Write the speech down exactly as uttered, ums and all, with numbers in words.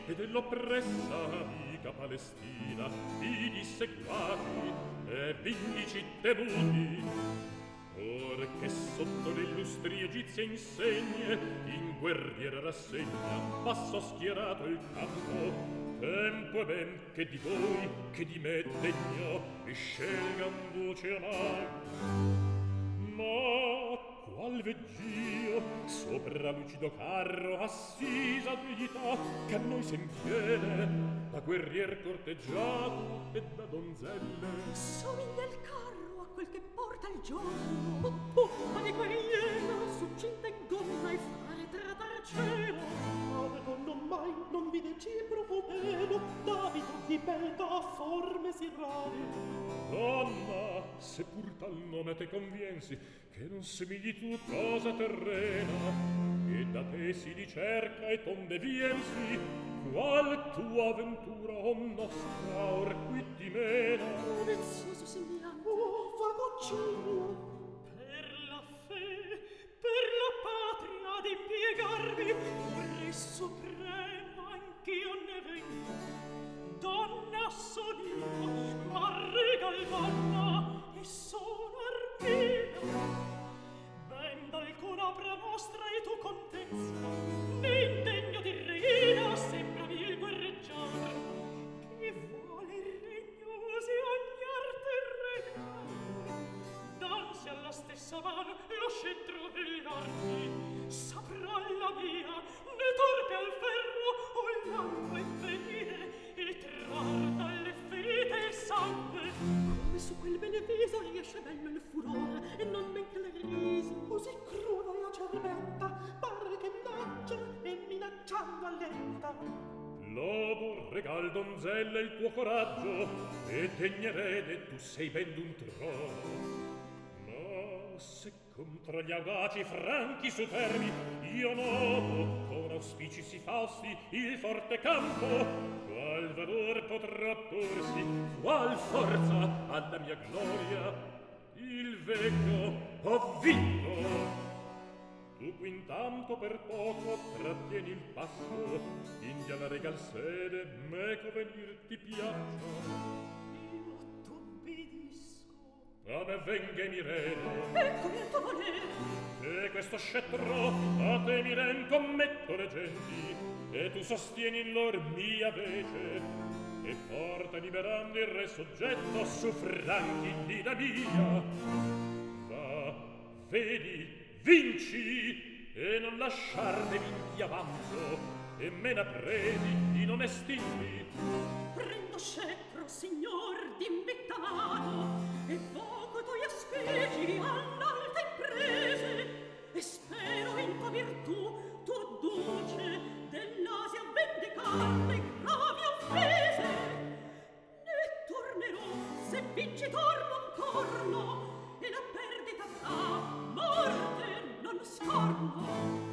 e dell'oppressa amica Palestina, i dissequati e vindici temuti. Or che sotto le illustri egizie insegne, in guerriera rassegna, passo schierato il campo, tempo è ben che di voi, che di me degno, mi scelgan voce amar. Ma qual vegg'io sopra lucido carro assisa dignità che a noi s'impiede da guerrier corteggiato e da donzelle? Somiglia il carro a quel che porta il giorno, o pompa di guerriera succinta in gonna e fare tratar cielo. Madonna mai non vide cipro meno, d'abito di beta forme si rare. Donna, se pur tal nome te conviensi, che non semigli tu cosa terrena, e da te si ricerca e tonde viensi, qual tua avventura o nostra or qui ti mena? Oh, vezzoso sembiante, oh, vagoncino, per la fe, per la patria ad impiegarmi, re supremo anch'io ne vengo. Donna son io, ma regal donna, e sono armina. Ben d'alcuna opera nostra e tu contezza, né indegno di reina sembra il guerreggiare, che vuole regnosi ogni arte regnare. Danzi alla stessa mano lo scettro delle armi, saprà la mia, né torpe al ferro o l'arco e venire, e trar dalle ferite il sangue. Come su quel bene viso riesce bello il furore, e non men che le risa. Così cruda la cervetta, pare che minaccia e minacciando allenta. Lodo, regal donzella il tuo coraggio, e degna erede tu sei ben d'un trono. Ma se contra gli audaci franchi superbi io noto con auspici si falsi il forte campo, qual valor potrà porsi, qual forza alla mia gloria il vecchio ho vinto. Tu quintanto per poco trattieni il passo, indi alla regal sede meco venir ti piaccia. Io t'obbedisco. A me venga e mi rede, Eccomi il tuo volere, e questo scettro a te mi ren commetto reggenti, e tu sostieni in lor mia vece, e porta liberando il re soggetto su franchi di da mia. Va, vedi, vinci, e non lasciarne vinti avanzo, e mena presi in onestini. prendo scettro, signor d'imbettano, e voco tuoi aspeci all'alte imprese, e spero in tua virtù tu duce dell'Asia vendicarne gravi offese. Ne tornerò se vincitor non torno, e la perdita fra morte non scorno.